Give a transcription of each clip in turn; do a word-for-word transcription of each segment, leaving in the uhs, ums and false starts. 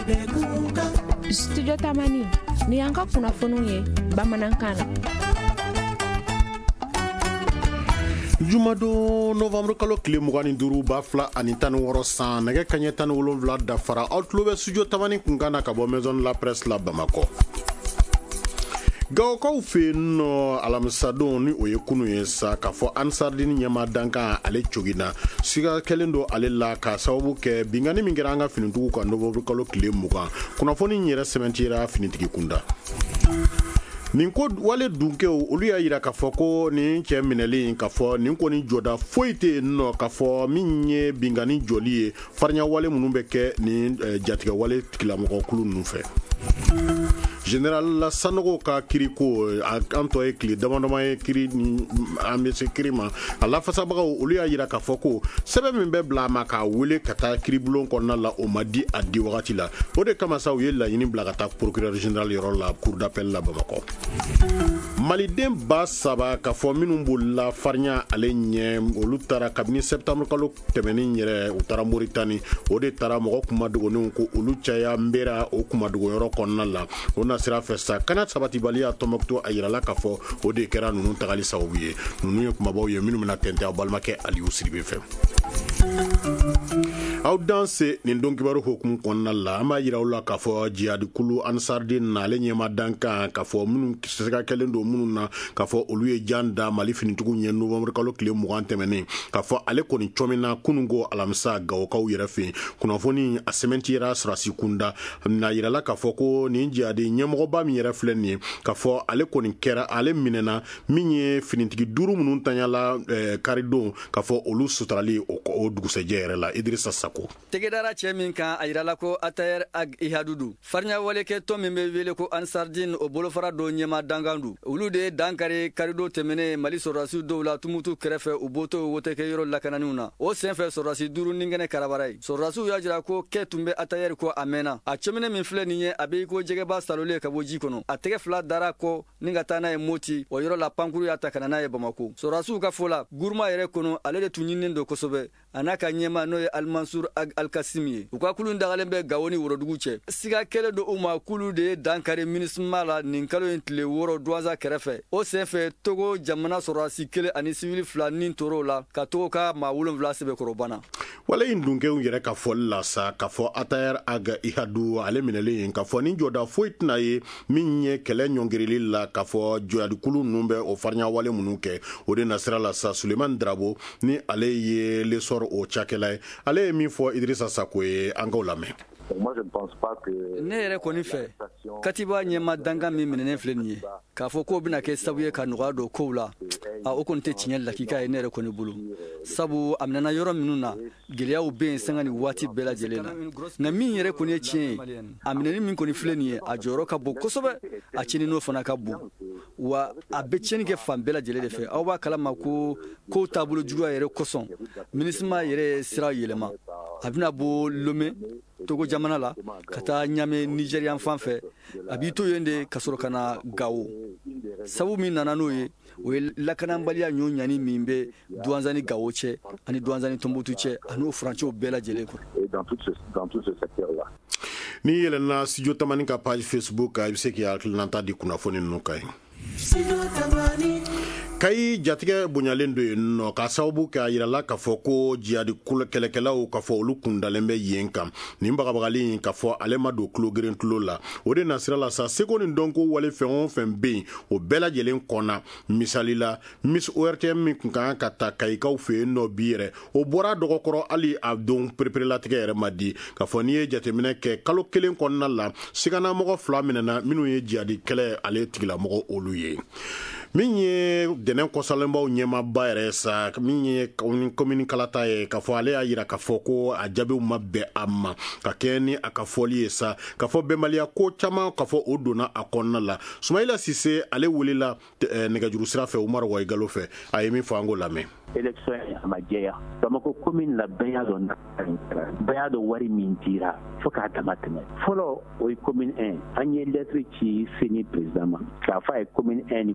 Studio Tamani ni yanka kunnafoniw ye bamanankan na. Jumado novembre kalo kile mugan ni duuru ba fila ani tan ni wɔɔrɔ san nɛgɛ kaɲɛ tan ni wolonwula dafara aw tulo bɛ studio Tamani kunkan na ka bɔ maison de la presse la Bamakɔ. Gawokaw fɛ yen nɔ alamisadon ni o ye kunu ye sa k'a fɔ Ansardini ɲɛma dankan ale coginna siga kɛlen don ale la ka sababu kɛ bingani min kɛra an ka finitigiw kan novembre kalo kile mugan kunnafoni in yɛrɛ sɛbɛntira finitigi kunda. Nin ko wale dunkew olu y'a yira k'a fɔ ko nin cɛ minɛlen k'a fɔ nin kɔni jɔda foyi tɛ yen nɔ k'a fɔ min ye bingani jɔli ye farinya wale minnu bɛ kɛ nin jatigɛ wale tigilamɔgɔkulu ninnu fɛ. Général la Sanogo ka kiriko an tɔ ye tile damadama ye kiri ni an bɛ se kiri ma a lafasabagaw olu y'a yira k'a fɔ ko sɛbɛn min bɛ bila a ma k'a wele ka taa kiribulon kɔnɔna la o ma di a di wagati la o de kama sa u ye laɲini bila ka taa procureur général yɔrɔ la cour d'appel la Bamakɔ. Maliden ba saba k'a fɔ minnu bolila farinya ale ɲɛ olu taara kabini septembre kalo tɛmɛnen yɛrɛ u taara Moritani o de taara mɔgɔ kumadogonenw ko olu caya nbera o kumadogo yɔrɔ kɔnɔna la o na sira fɛ sa kana sabatibaliya tɔmɔkuto a yirala k'a fɔ o de kɛra ninnu tagali sababu ye ninnu ye kumabaw ye minnu bɛna tɛntɛn aw balimakɛ Aliyu Sidibe fɛ. Aw danse nin don kibaru hokumu kɔnɔna la an b'a yira aw la k'a fɔ jihadikulu Ansardine na ale ɲɛma dankan k'a fɔ minnu sɛgɛ kɛlen don minnu na k'a fɔ olu ye jan da Mali finitigiw ɲɛ novembre kalo tile mugan tɛmɛnen k'a fɔ ale kɔni cɔmina kunungo alamisa Gawokaw yɛrɛ fɛ kunnafoni a sɛmɛntira Sɔrasi kunda na yirala k'a fɔ ko nin jihadi ɲɛmɔgɔba min yɛrɛ filɛ nin ye k'a fɔ ale kɔni kɛra ale minɛna min ye finitigi duuru minnu tanyala karidon k'a fɔ olu sutarali o dugusɛjɛ yɛrɛ la Idrissa Sako. Tegedara cɛ min kan a yirala ko Atayer Ag Ihadudu farinya walekɛ tɔn min bɛ wele ko Ansardine o bolofara dɔ ɲɛma dangandu olu de ye dankari karido tɛmɛnen Mali sɔrɔdasiw dɔw la tumutu kɛrɛfɛ u bɔtɔ wotekɛ yɔrɔ lakananiw na o senfɛ sɔrɔdasi duuru ninkɛnɛ karabara ye sɔrɔdasiw y'a jira ko kɛ tun bɛ Atayer ko a mɛnna a cɛminɛ min filɛ nin ye a bɛ ko jɛgɛba salolen ka bɔ ji kɔnɔ a tɛgɛ fila dara kɔ ni ka taa n'a ye Moti o yɔrɔ la pankuru y'a ta ka na n'a ye Bamako sɔrɔdasiw ka fɔ la guruma yɛrɛ kɔnɔ ale de tun ɲininen don kosɛbɛ a n'a ka ɲɛma n'o ye Almansur Ag Alkasim ye u ka kulu dagalen bɛ Gawo ni Worodugu cɛ siga kɛlen don u ma kulu de ye dankari minisma la nin kalo in tile wɔɔrɔ douanza kɛrɛfɛ o senfɛ Togo jamana sɔrɔdasi kelen ani sivili fila nin tor'o la ka Togo ka maa wolonwula sɛbɛkɔrɔ banna. Wale in dunkew yɛrɛ ka fɔli la sa k'a fɔ Atayer Ag Ihadu ale minɛlen k'a fɔ ni jɔda foyi tɛna ye min ye kɛlɛ ɲɔngirili la k'a fɔ jihadikulu ninnu bɛ o farinya wale minnu kɛ o de nasira la sa Suleiman Darabo ni ale ye lesɔr o cakɛla ye ale ye min fɔ Idrissa Sako ye an k'o lamɛn. Ne yɛrɛ kɔni fɛ katiba ɲɛma dangan min minɛnen filɛ nin ye k'a fɔ k'o bɛna kɛ sabu ye ka nɔgɔya don kow la a o kɔni tɛ tiɲɛ lakika ye ne yɛrɛ kɔni bolo sabu a minɛna yɔrɔ minnu na gɛlɛyaw bɛ yen sanga ni waati bɛɛ lajɛlen na nka min yɛrɛ kɔni ye tiɲɛ ye a minɛni min kɔni filɛ nin ye a jɔyɔrɔ ka bon kosɛbɛ a tiɲɛni n'o fana ka bon wa a bɛ tiɲɛni kɛ fan bɛɛ lajɛlen de fɛ aw b'a kalama ko kow taabolo juguya yɛrɛ kosɔn minisma yɛrɛ sira yɛlɛma a bɛna bɔ Lomé Togo jamana la ka taa Ɲame Nigérian fan fɛ a b'i to yen de ka sɔrɔ ka na Gawo sabu min nana n'o ye o ye lakanabaliya ɲɔ ɲani min bɛ douanza ni Gawo cɛ ani douanza ni Tombouctou cɛ ani o furancɛw bɛɛ lajɛlen kɔnɔ. Ni yɛlɛnna studio Tamani ka page Facebook i bɛ se k'i hakilinata di kunnafoni ninnu kan ye. Kayi jatigɛ bonyalen do yen nɔ ka sababu kɛ a yirala k'a fɔ ko jihadi kɛlɛkɛlaw k'a fɔ olu kundalen bɛ yen kan nin bagabagali in k'a fɔ ale ma don tulo geren tulo la o de nasira la sa seko nin dɔn ko wale fɛn o fɛn bɛ yen o bɛɛ lajɛlen kɔnna misali la Miss O R T M min kun kan ka ta Kayikaw fɛ yen nɔ bi yɛrɛ o bɔra dɔgɔkɔrɔ hali a don pereperelatigɛ yɛrɛ ma di k'a fɔ n'i ye jateminɛ kɛ kalo kelen kɔnɔna la siganamɔgɔ fila minɛna minnu ye jihadi kɛlɛ ale tigilamɔgɔ olu ye. Min ye dɛnɛn kɔsalenbaw ɲɛmaba yɛrɛ sa min ye commune kalata ye k'a fɔ ale y'a yira k'a fɔ ko a jaabiw ma bɛn a ma ka kɛ ni a ka fɔli ye sa k'a fɔ bɛnbaliya ko caman k'a fɔ o donna a kɔnɔna la Sumayila Sise ale welela nɛgɛjuru sira fɛ Umaru Wayigalo fɛ a ye min fɔ an k'o lamɛn. Élection a ma jɛya Bamako commune la bɛɛ y'a dɔn bɛɛ y'a dɔn wari min dira fo k'a dama tɛmɛ fɔlɔ o ye commune un an ye lettre ci Seni président ma k'a fɔ a ye commune un ni commune deux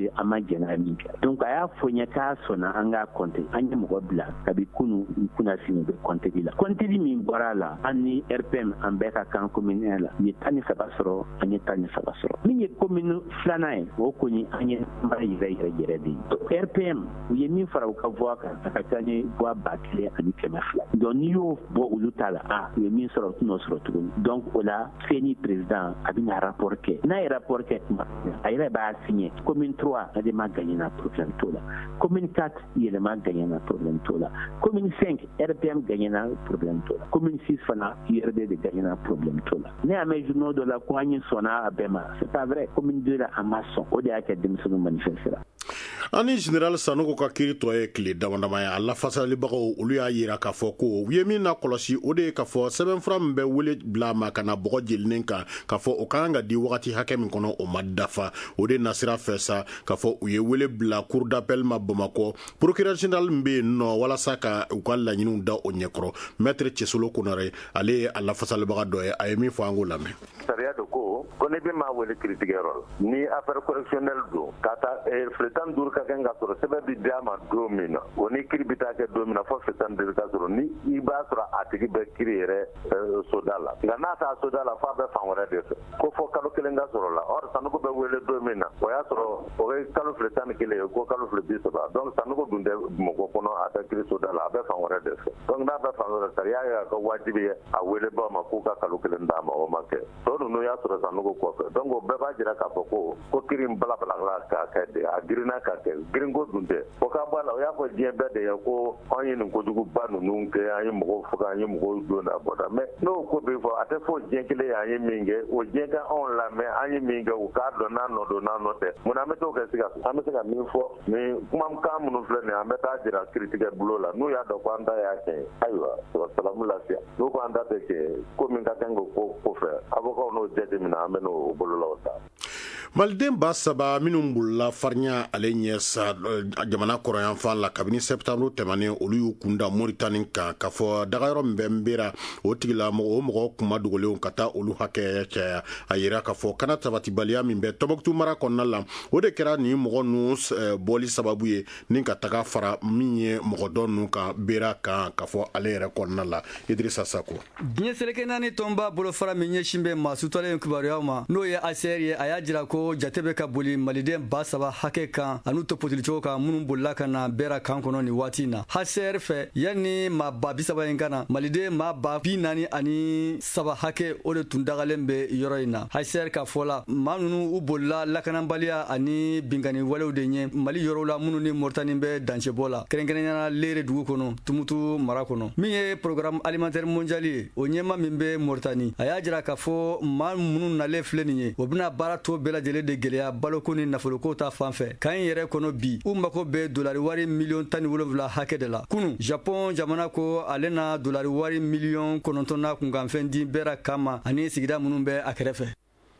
de ama jɛnɛya min kɛra donc a y'a fɔ ɲɛ k'a sɔnna an k'a kɔnte an ye mɔgɔ bila kabi kunu kuna sini bɛ kɔnteli la kɔnteli min bɔra a la an ni R P M an bɛɛ ka kan commune la u ye tan ni saba sɔrɔ an ye tan ni saba sɔrɔ min ye commune filanan ye o kɔni an ye mara yɛrɛ yɛrɛ yɛrɛ de ye R P M u ye min fara u ka voix kan a ka ca ni voix ba kelen ani kɛmɛ fila donc n'i y'o bɔ olu ta la a u ye min sɔrɔ u tɛn'o sɔrɔ tuguni donc o la CENI président a bɛna rapport kɛ n'a ye rapport kɛ tuma a yɛrɛ b'a signé commune trois ale ma gagné na problème t'o la commune quatre yɛlɛma gagné na problème t'o la commune cinq R P M gagné na problème t'o la commune six fana U R D de gagné na problème t'o la ne y'a mɛn journaux dɔ la ko an ye sɔnna a bɛɛ ma c'est pas vrai commune deux la an ma sɔn o de y'a kɛ denmisɛnninw manifestera ani général Sanogo ka kiri tɔ ye tile damadama ye a lafasalibagaw olu y'a yira k'a fɔ ko u ye min na kɔlɔsi o de ye k'a fɔ sɛbɛnfura min bɛ wele bila ma ka na bɔgɔ jeninen kan k'a fɔ o kan ka di wagati hakɛ min kɔnɔ o ma dafa o de nasira fɛ sa k'a fɔ u ye wele bila cour d'appel ma Bamakɔ procureur général min bɛ yen nɔ walasa ka u ka laɲiniw da o ɲɛkɔrɔ maître Cɛsolo Konare ale ye a lafasalibaga dɔ ye a ye min fɔ an k'o lamɛn. Sariya do ko ko ne bɛ maa wele kiiritigɛyɔrɔ la ni affaire correctionnelle don ka taa tile tan ni duuru ka kɛ ka sɔrɔ sɛbɛn bi d'a ma don min na o ni kiiri bi taa kɛ don min na fo tile tan ni duuru ka sɔrɔ ni i b'a sɔrɔ a tigi bɛ kiiri yɛrɛ soda la nka n'a taa soda la f'a bɛ fan wɛrɛ de fɛ ko fɔ kalo kelen ka sɔrɔ la or Sanogo bɛ wele don min na o y'a sɔrɔ o ye kalo tile tan ni kelen ye ko kalo tile bi saba donc Sanogo dun tɛ Bamakɔ kɔnɔ a tɛ kiiri soda la a bɛ fan wɛrɛ de fɛ donc n'a bɛ fan wɛrɛ sariya y'a ka wajibi ye a wele ba ma k'u ka kalo kelen d'a ma o ma kɛ tɔ ninnu y'a sɔrɔ Sanogo kɔfɛ donc o bɛɛ b'a jira k'a fɔ ko ko kiiri in balabalala k'a kɛ de a girinna ka kɛ girinko dun tɛ o ka bɔ a la o y'a fɔ diɲɛ bɛɛ de ye ko an ye nin kojuguba ninnu kɛ an ye mɔgɔw faga an ye mɔgɔw don n'a bɔda mais n'o ko bɛ fɔ a tɛ fɔ diɲɛ kelen ye an ye min kɛ o diɲɛ ka anw lamɛn an ye min kɛ u k'a dɔn n'a nɔ don n'a nɔ tɛ mun na an bɛ t'o kɛ Sikaso an bɛ se ka min fɔ ni kumakan minnu filɛ nin ye an bɛ taa jira kiiritigɛ bulo la n'u y'a dɔn ko an ta y'a kɛ ayiwa salamu lafiya n'u ko an ta tɛ kɛ ko min ka kan ko ko fɛ avocat n'o jateminɛ an bɛ n'o bololaw ta. Maliden ba saba minnu bolila farinya ale ɲɛ sa jamana kɔrɔyanfan la kabini septembre tɛmɛnen olu y'u kunda Mauritanie kan k'a fɔ dagayɔrɔ min bɛ Nbera o tigila mɔgɔ o mɔgɔ kuma dogolenw ka taa olu hakɛ caya a yira k'a fɔ kana tabatibaliya min bɛ Tɔnbɔkutu mara kɔnɔna la o de kɛra nin mɔgɔ ninnu bɔli sababu ye ni ka taga fara min ye mɔgɔ dɔ ninnu kan Nbera kan k'a fɔ ale yɛrɛ kɔnɔna la Idrissa Sako. Diɲɛ seleke naani tɔn b'a bolofara min ɲɛsin bɛ maa sutɔlen kibaruyaw ma n'o ye A C R ye a y'a jira ko jate bɛ ka boli maliden ba saba hakɛ kan an'u to potilicogo kan minnu bolila ka na Nbera kan kɔnɔ nin waati in na H C R fɛ yanni maa ba bi saba in ka na maliden maa ba bi naani ani saba hakɛ o de tun dagalen bɛ yɔrɔ in na H C R ka fɔ la maa ninnu u bolila lakanabaliya ani binkani walew de ɲɛ Mali yɔrɔw la minnu ni Mauritanie bɛ dancɛbɔ la kɛrɛnkɛrɛnnenya Lere dugu kɔnɔ Tumutu mara kɔnɔ min ye programme alimentaire mondial ye o ɲɛma min bɛ Mauritanie a y'a jira k'a fɔ maa minnu nalen filɛ nin ye o bɛna baara tɔ bɛɛ lajɛlen de gɛlɛya baloko ni nafoloko ta fan fɛ kan yɛrɛ kɔnɔ bi u mako bɛ dolari wari miliyɔn tan ni wolonwula hakɛ de la kunu Japon jamana ko ale na dolari wari miliyɔn kɔnɔntɔn na kunkanfɛn di Nbera kama ani sigida minnu bɛ a kɛrɛfɛ.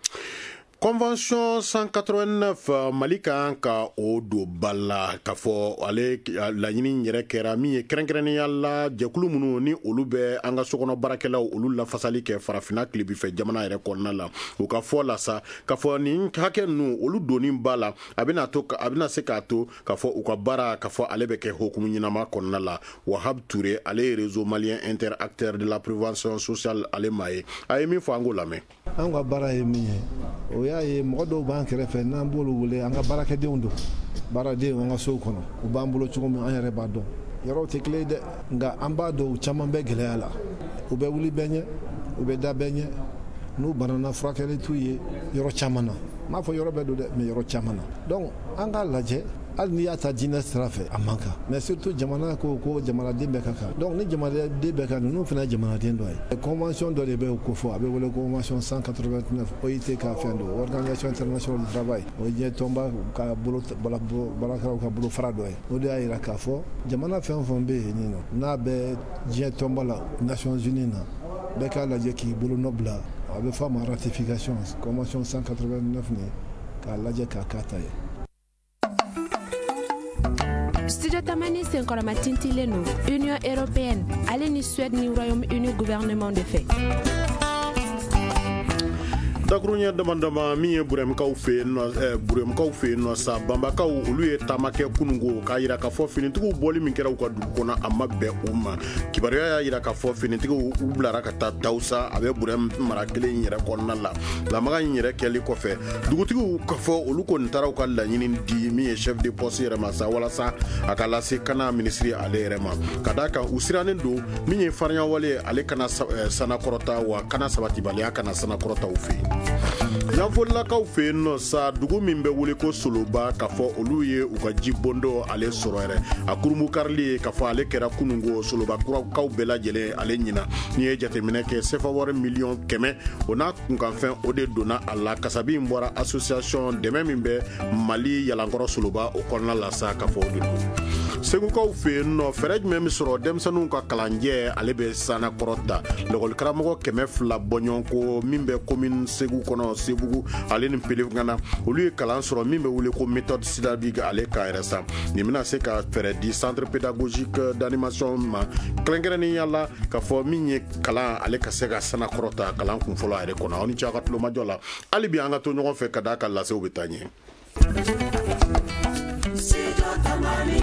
Convention cent quatre-vingt-neuf Mali kan ka o don ba la k'a fɔ ale laɲini yɛrɛ kɛra min ye kɛrɛnkɛrɛnnenya la jɛkulu minnu ni olu bɛ an ka sokɔnɔ baarakɛlaw olu lafasali kɛ farafinna tilebinfɛ jamana yɛrɛ kɔnɔna la u ka fɔ la sa k'a fɔ nin hakɛ ninnu olu donni ba la a bɛna to a bɛna se k'a to k'a fɔ u ka baara k'a fɔ ale bɛ kɛ hokumu ɲɛnama kɔnɔna la Wahab Touré ale ye réseau malien interacteur de la prévention sociale ale ma ye a ye min fɔ an k'o lamɛn. An ka baara ye min ye o y'a ye mɔgɔ dɔw b'an kɛrɛfɛ n'an b'olu wele an ka baarakɛdenw don baaradenw an ka sow kɔnɔ u b'an bolo cogo min an yɛrɛ b'a dɔn yɔrɔw tɛ kelen dɛ nka an b'a dɔn u caman bɛ gɛlɛya la u bɛ wuli bɛɛ ɲɛ u bɛ da bɛɛ ɲɛ n'u banana furakɛli t'u ye yɔrɔ caman na m'a fɔ yɔrɔ bɛɛ don dɛ mais yɔrɔ caman na donc an k'a lajɛ hali n'i y'a ta diinɛ sira fɛ a man kan mais surtout jamana ko ko jamanaden bɛɛ ka kan donc ni jamanaden bɛɛ ka ninnu fana ye jamanaden dɔ ye convention dɔ de bɛ ko fɔ a bɛ wele convention cent quatre-vingt-neuf O I T ka fɛn don organisation internationale du travail o ye diɲɛ tɔnba ka bolo baarakɛlaw ka bolo fara dɔ ye o de y'a jira k'a fɔ jamana fɛn o fɛn bɛ yen nin nɔ n'a bɛ diɲɛ tɔnba la Nations Unies na bɛɛ k'a lajɛ k'i bolo nɔ bila a bɛ fɔ a ma ratification convention cent quatre-vingt-neuf nin k'a lajɛ k'a k'a ta ye. Studio Tamani Senkɔrɔma tintilen no Union Européenne ale ni Suède ni Royaume-Uni gouvernement de fait. dakurunya damandama min ye buremkaw fe no eh, buremkaw fe no sa bambakaw olu ye tamakɛ kunungo ka yira ka fɔ finitigiw bɔli min kɛra u ka dugu kɔnɔ a ma bɛn u ma kibaruya y'a yira ka fɔ finitigiw u bilara ka taa tawusa a bɛ burem mara kelen yɛrɛ kɔnɔna la lamaga in yɛrɛ kɛli kɔfɛ dugutigiw ka fɔ olu kɔni taara u ka laɲini di min ye chef de poste yɛrɛ ma sa walasa a ka lase kana ministre ale yɛrɛ ma ka da kan u sirannen don min ye farinya wale ale kana sanakɔrɔta wa kana sabatibaliya kana sanakɔrɔtaw fɛ yanfolilakaw fɛ yen nɔ sa dugu min bɛ wele ko soloba ka fɔ olu ye u ka jibondo ale sɔrɔ yɛrɛ a kurumu karili ye ka fɔ ale kɛra kunungo soloba kurakaw bɛɛ lajɛlen ale ɲina ni ye jateminɛ kɛ sefa wari miliyɔn kɛmɛ o n'a kunkanfɛn o de donna a la kasabi in bɔra association dɛmɛ min bɛ mali yalankɔrɔ soloba o kɔnɔna la sa ka fɔ o de don segukaw fɛ yen nɔ fɛɛrɛ jumɛn min sɔrɔ denmisɛnninw ka kalanjɛ ale bɛ sanakɔrɔta lakɔli karamɔgɔ kɛmɛ fila bɔɲɔgɔn ko min bɛ commune segu kɔnɔ sebugu ale ni pelefana olu ye kalan sɔrɔ min bɛ wele ko méthode syllabique ale ka yɛrɛ sa nin bɛna se ka fɛɛrɛ di centre pédagogique d'animation ma kɛrɛnkɛrɛnnenya la ka fɔ min ye kalan ale ka se ka sanakɔrɔta kalan kun fɔlɔ a yɛrɛ kɔnɔ aw ni ce a ka tulomajɔ la hali bi an ka to ɲɔgɔn fɛ ka d'a ka lasew bɛ taa ɲɛ.